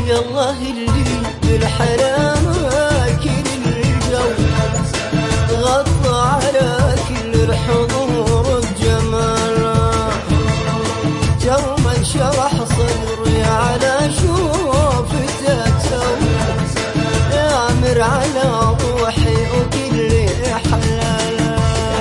الله اللي بالحرام كل الجو غطى على كل الحضور بجماله، يوم انشرح صدري على شوفته يامر على روحي وكل حلاله.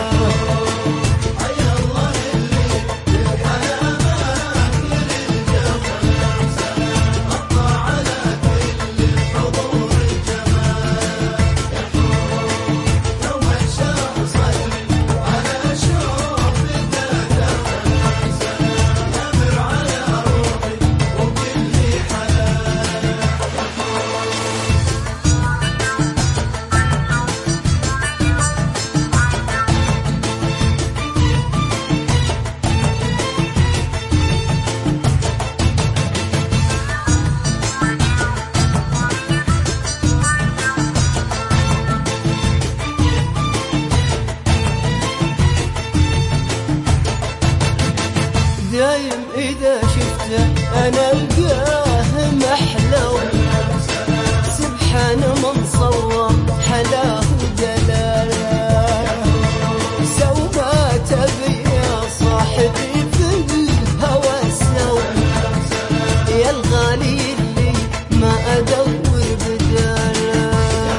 دايم إذا شفته أنا ألقاه محلو، سبحان من صور حلاه ودلاله، سو ما تبي يا صاحبي في الهوى سو، يا الغالي اللي ما أدور بداله.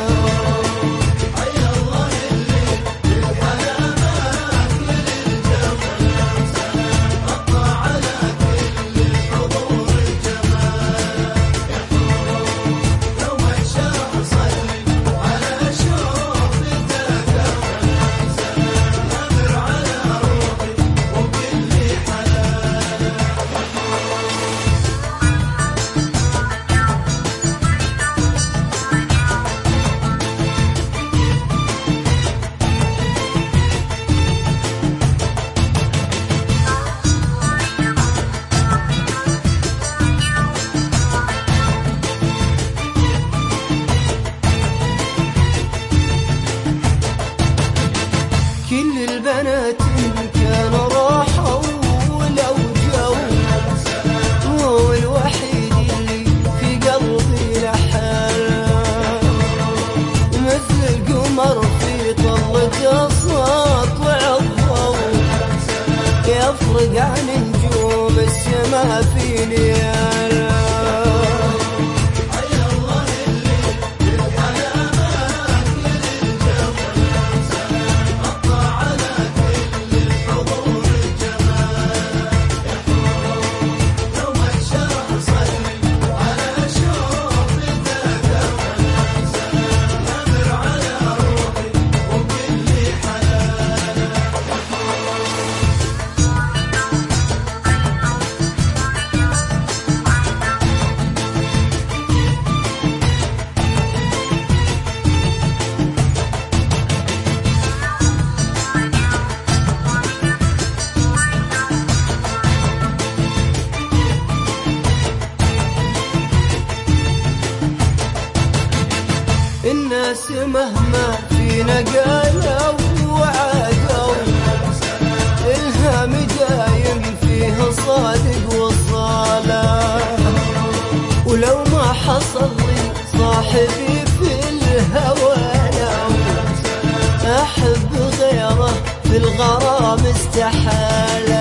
كل البنات إن كان راحوا ولو جو، هو الوحيد اللي في قلبي لحاله، مثل القمر في طلته ساطع الضوء، يفرق عن نجوم السما في لياله. الناس مهما فينا قالوا وعادوا، الهام دايم فيه صادق وصاله، ولو ما حصل لي صاحبي في الهوى لو أحب غيره في الغرام استحاله.